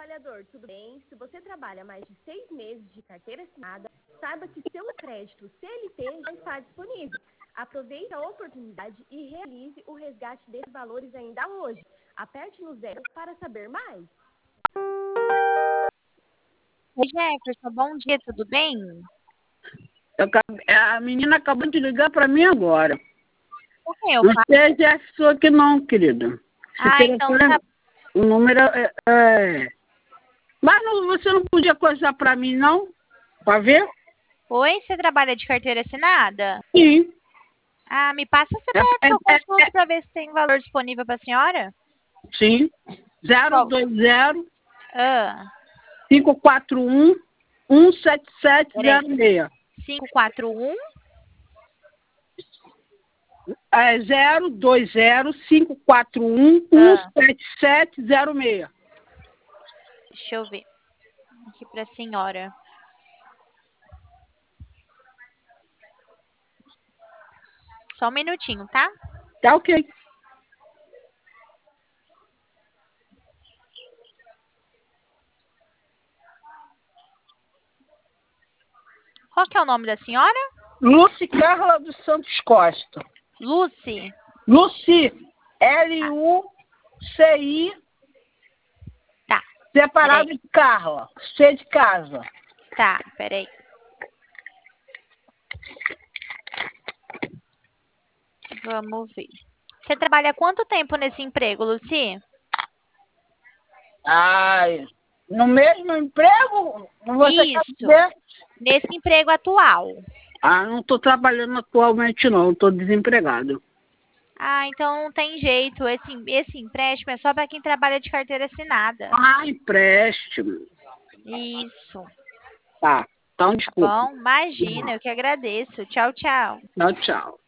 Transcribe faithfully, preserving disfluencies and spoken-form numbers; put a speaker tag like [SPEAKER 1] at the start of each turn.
[SPEAKER 1] trabalhador, tudo bem? Se você trabalha mais de seis meses de carteira assinada, saiba que seu crédito C L T já está disponível. Aproveite a oportunidade e realize o resgate desses valores ainda hoje. Aperte no zero para saber mais.
[SPEAKER 2] Oi, Jefferson, bom dia, tudo bem?
[SPEAKER 3] Eu acabei- a menina acabou de ligar para mim agora.
[SPEAKER 2] O que eu
[SPEAKER 3] Não
[SPEAKER 2] faço?
[SPEAKER 3] sei se é a sua que não, querida. Se
[SPEAKER 2] Ah, então
[SPEAKER 3] telefone,
[SPEAKER 2] tá.
[SPEAKER 3] o número é... é... Mas não- você não podia coisar para mim, não? Para ver?
[SPEAKER 2] Oi, você trabalha de carteira assinada?
[SPEAKER 3] Sim.
[SPEAKER 2] Ah, me passa o
[SPEAKER 3] É,
[SPEAKER 2] C P F que eu
[SPEAKER 3] é, é, é,
[SPEAKER 2] consulto para ver se tem valor disponível para a senhora.
[SPEAKER 3] sim. zero
[SPEAKER 2] Qual?
[SPEAKER 3] dois zero,
[SPEAKER 2] Ah,
[SPEAKER 3] cinco quatro um, um sete sete
[SPEAKER 2] peraí.
[SPEAKER 3] zero seis.
[SPEAKER 2] cinco quatro um.
[SPEAKER 3] É zero dois zero, cinco quatro um, um
[SPEAKER 2] Ah,
[SPEAKER 3] sete sete zero seis.
[SPEAKER 2] deixa eu ver. Aqui para a senhora. Só um minutinho, tá?
[SPEAKER 3] Tá ok.
[SPEAKER 2] Qual que é o nome da senhora?
[SPEAKER 3] Luci Carla dos Santos Costa.
[SPEAKER 2] Lucy.
[SPEAKER 3] Luci.
[SPEAKER 2] Ah,
[SPEAKER 3] L U C I,
[SPEAKER 2] tá.
[SPEAKER 3] separado
[SPEAKER 2] Peraí.
[SPEAKER 3] de Carla. C de casa.
[SPEAKER 2] Tá, peraí. Vamos ver. Você trabalha há quanto tempo nesse emprego, Lucy?
[SPEAKER 3] Ai, no mesmo emprego? Você quer
[SPEAKER 2] Isso.
[SPEAKER 3] dizer?
[SPEAKER 2] Nesse emprego atual.
[SPEAKER 3] Ah, não estou trabalhando atualmente não, estou desempregado.
[SPEAKER 2] Ah, então não tem jeito. Esse, esse empréstimo é só para quem trabalha de carteira assinada.
[SPEAKER 3] Ah, empréstimo.
[SPEAKER 2] Isso.
[SPEAKER 3] Tá, então
[SPEAKER 2] Tá
[SPEAKER 3] desculpa.
[SPEAKER 2] bom? Imagina, eu que agradeço. Tchau, tchau.
[SPEAKER 3] Tchau, tchau.